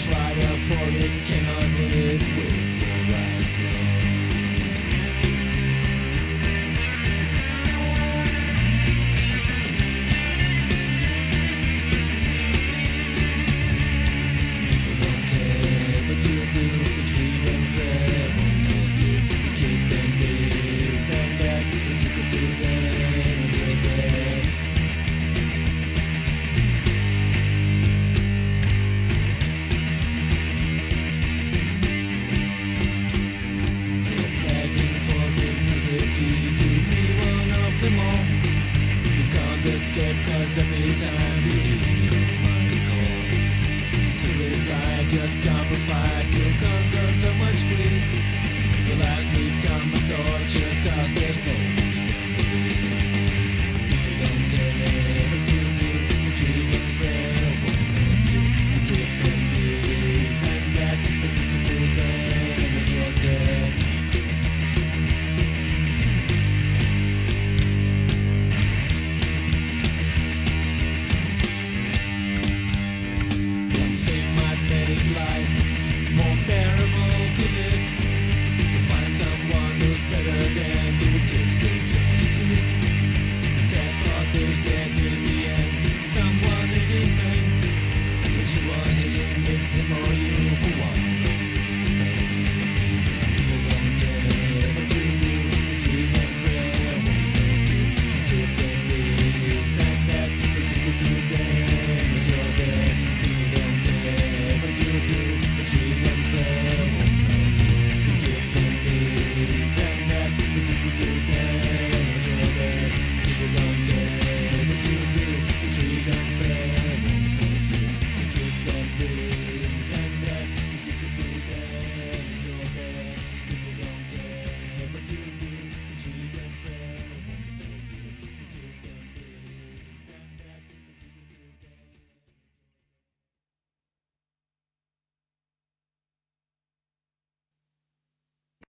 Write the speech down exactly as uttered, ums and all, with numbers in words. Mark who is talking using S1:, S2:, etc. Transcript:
S1: try to afford it, cannot live with your eyes closed. People don't care, but you do. You treat them fair, won't help you. You keep them this and that. It's equal to them and you're there. To be one of them all. You can't escape, cause every time you hear my call, suicide just can't provide. You'll conquer so much grief. Your lives become a torture, cause there's no